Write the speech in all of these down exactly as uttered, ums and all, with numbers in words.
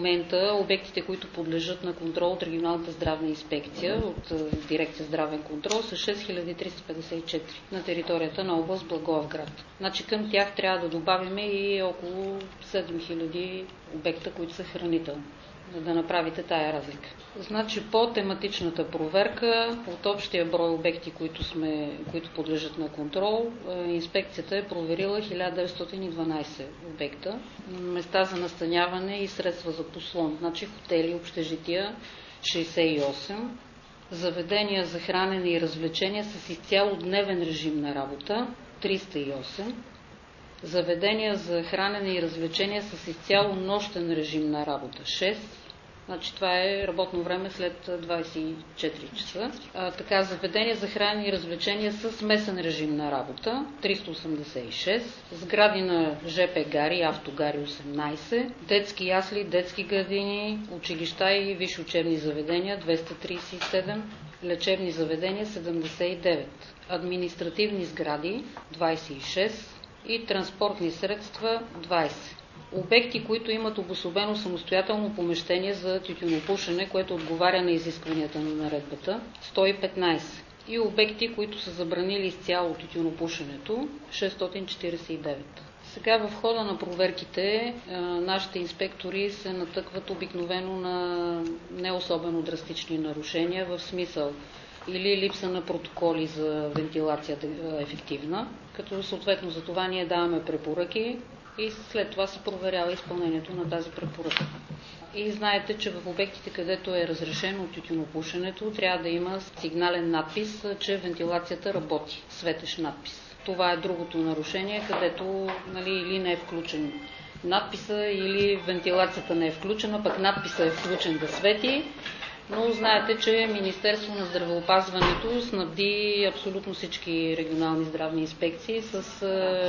момента обектите, които подлежат на контрол от регионалната здравна инспекция, от дирекция здравен контрол, са шест хиляди триста петдесет и четири на територията на област Благоевград. Значи към тях трябва да добавим и около седем хиляди обекта, които са хранителни, за да направите тая разлика. Значи по тематичната проверка от общия брой обекти, които, сме, които подлежат на контрол, инспекцията е проверила хиляда деветстотин и дванадесет обекта, места за настаняване и средства за подслон, значи хотели, общежития шейсет и осем, заведения за хранене и развлечения с изцяло дневен режим на работа триста и осем, заведения за хранене и развлечения с изцяло нощен режим на работа шест, значи това е работно време след двадесет и четири часа. А, така, заведения за хранене и развлечения с смесен режим на работа триста осемдесет и шест, сгради на ЖП гари, автогари осемнадесет, детски ясли, детски градини, училища и висши учебни заведения двеста тридесет и седем, лечебни заведения седемдесет и девет, административни сгради двадесет и шест и транспортни средства двадесет. Обекти, които имат обособено самостоятелно помещение за тютюнопушене, което отговаря на изискванията на наредбата сто и петнадесет. И обекти, които са забранили изцяло тютюнопушенето шестстотин четиридесет и девет. Сега в хода на проверките нашите инспектори се натъкват обикновено на не особено драстични нарушения, в смисъл или липса на протоколи за вентилация ефективна, като съответно за това ние даваме препоръки и след това се проверява изпълнението на тази препоръка. И знаете, че в обектите, където е разрешено тютюнопушенето, трябва да има сигнален надпис, че вентилацията работи, светещ надпис. Това е другото нарушение, където нали, или не е включен надписа, или вентилацията не е включена, пък надписа е включен да свети. Но знаете, че Министерство на здравеопазването снабди абсолютно всички регионални здравни инспекции с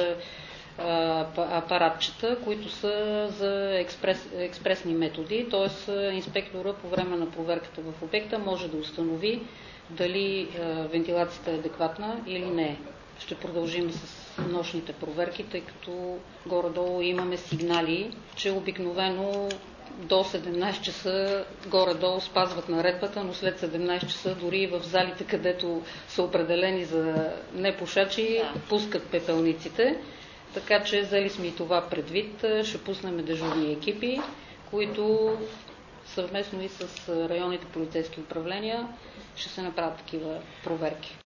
апаратчета, които са за експрес, експресни методи, т.е. инспектора по време на проверката в обекта може да установи дали вентилацията е адекватна или не е. Ще продължим с нощните проверки, тъй като горе-долу имаме сигнали, че обикновено до седемнадесет часа горе-долу спазват наредбата, но след седемнадесет часа дори в залите, където са определени за непушачи, да. Пускат пепелниците. Така че взели сме и това предвид. Ще пуснем дежурни екипи, които съвместно и с районните полицейски управления ще се направят такива проверки.